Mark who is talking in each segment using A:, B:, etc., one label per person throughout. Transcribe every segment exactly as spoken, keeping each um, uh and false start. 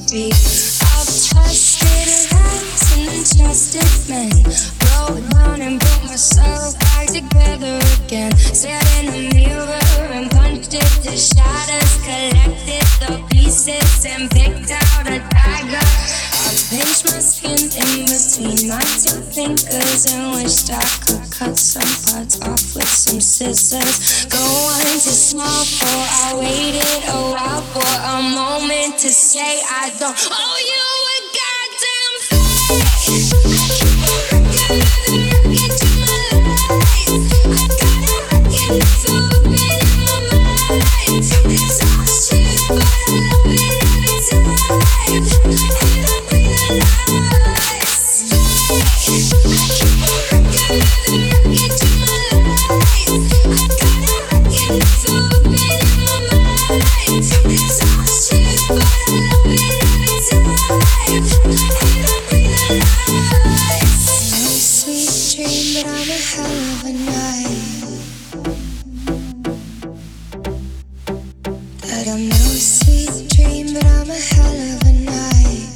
A: be. I've trusted lies and trusted men. Broke down and put myself back together again. Stared in the mirror and punched it to shatters. Collected the pieces and picked out a dagger. I pinched my skin in between my two fingers and wished I could cut some parts off with some scissors. Going too small for I waited a while for a moment to say I don't owe you a goddamn thing. I keep on looking at the rocket to my life. I gotta look at the open in my mind. It's all shit, but I love it every time. And I realize I keep on looking at the rocket to my life. I gotta look at the open in my mind. It's all shit, but I love it every time. And I realize no sweet dream, but I'm a hell of a night. That I'm no sweet dream, but I'm a hell of a night.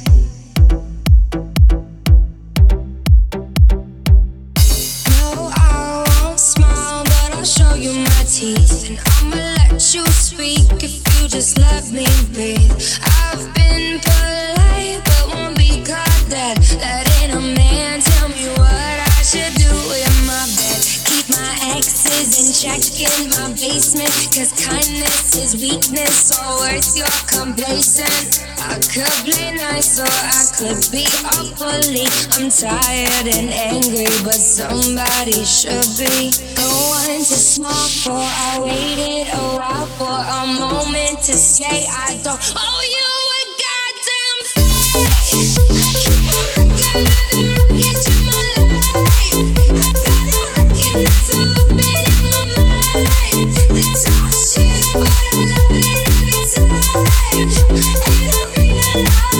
A: No, I won't smile, but I'll show you my teeth. And I'ma let you speak if you just let me breathe. I've been polite, but won't be caught dead. Letting a man tell me what I should do in my bed. Keep my exes in check in my basement, cause kindness is weakness, or worse, you're complacent. I could play nice or I could be awfully. I'm tired and angry, but somebody should be. Going too small for I waited a while for a moment to say I don't owe you a goddamn thing. I keep on looking at the rocket to my life. I gotta look at the open in my mind. It's all shit, but I love it every time. And I realize